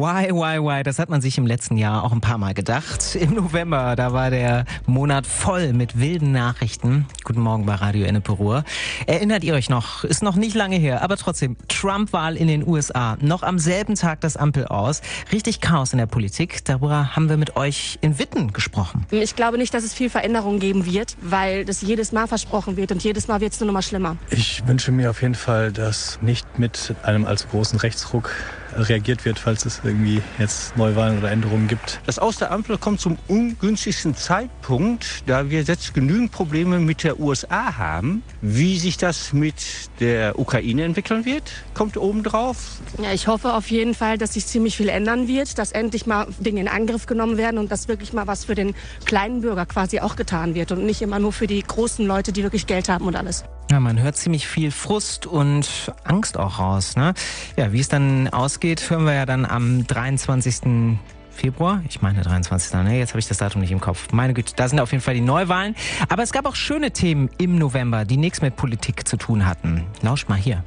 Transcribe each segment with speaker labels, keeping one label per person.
Speaker 1: Why? Das hat man sich im letzten Jahr auch ein paar Mal gedacht. Im November, da war der Monat voll mit wilden Nachrichten. Guten Morgen bei Radio Ennepe Ruhr. Erinnert ihr euch noch? Ist noch nicht lange her, aber trotzdem. Trump-Wahl in den USA. Noch am selben Tag das Ampel aus. Richtig Chaos in der Politik. Darüber haben wir mit euch in Witten gesprochen.
Speaker 2: Ich glaube nicht, dass es viel Veränderung geben wird, weil das jedes Mal versprochen wird und jedes Mal wird es nur noch mal schlimmer.
Speaker 3: Ich wünsche mir auf jeden Fall, dass nicht mit einem allzu großen Rechtsruck reagiert wird, falls es irgendwie jetzt Neuwahlen oder Änderungen gibt.
Speaker 4: Das Aus der Ampel kommt zum ungünstigsten Zeitpunkt, da wir jetzt genügend Probleme mit der USA haben. Wie sich das mit der Ukraine entwickeln wird, kommt obendrauf.
Speaker 2: Ja, ich hoffe auf jeden Fall, dass sich ziemlich viel ändern wird, dass endlich mal Dinge in Angriff genommen werden und dass wirklich mal was für den kleinen Bürger quasi auch getan wird und nicht immer nur für die großen Leute, die wirklich Geld haben und alles.
Speaker 1: Ja, man hört ziemlich viel Frust und Angst auch raus, ne? Ja, wie es dann ausgeht, hören wir ja dann am 23. Februar. Ich meine 23. Ne? Jetzt habe ich das Datum nicht im Kopf. Meine Güte, da sind auf jeden Fall die Neuwahlen. Aber es gab auch schöne Themen im November, die nichts mit Politik zu tun hatten. Lauscht mal hier.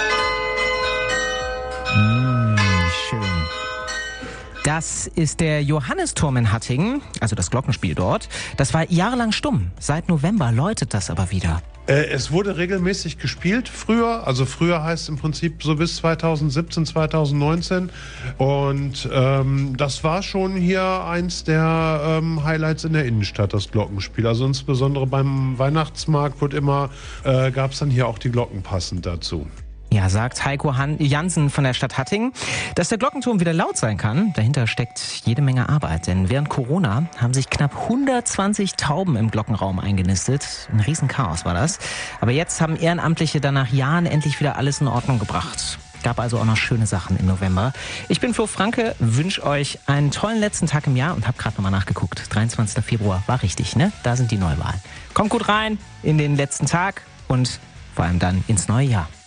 Speaker 1: Schön. Das ist der Johannisturm in Hattingen, also das Glockenspiel dort. Das war jahrelang stumm. Seit November läutet das aber wieder.
Speaker 5: Es wurde regelmäßig gespielt früher, also früher heißt im Prinzip so bis 2017, 2019 und das war schon hier eins der Highlights in der Innenstadt, das Glockenspiel. Also insbesondere beim Weihnachtsmarkt gab es dann hier auch die Glocken passend dazu.
Speaker 1: Ja, sagt Heiko Jansen von der Stadt Hattingen. Dass der Glockenturm wieder laut sein kann, dahinter steckt jede Menge Arbeit. Denn während Corona haben sich knapp 120 Tauben im Glockenraum eingenistet. Ein Riesenchaos war das. Aber jetzt haben Ehrenamtliche dann nach Jahren endlich wieder alles in Ordnung gebracht. Gab also auch noch schöne Sachen im November. Ich bin Flo Franke, wünsche euch einen tollen letzten Tag im Jahr und habe gerade nochmal nachgeguckt. 23. Februar war richtig, ne? Da sind die Neuwahlen. Kommt gut rein in den letzten Tag und vor allem dann ins neue Jahr.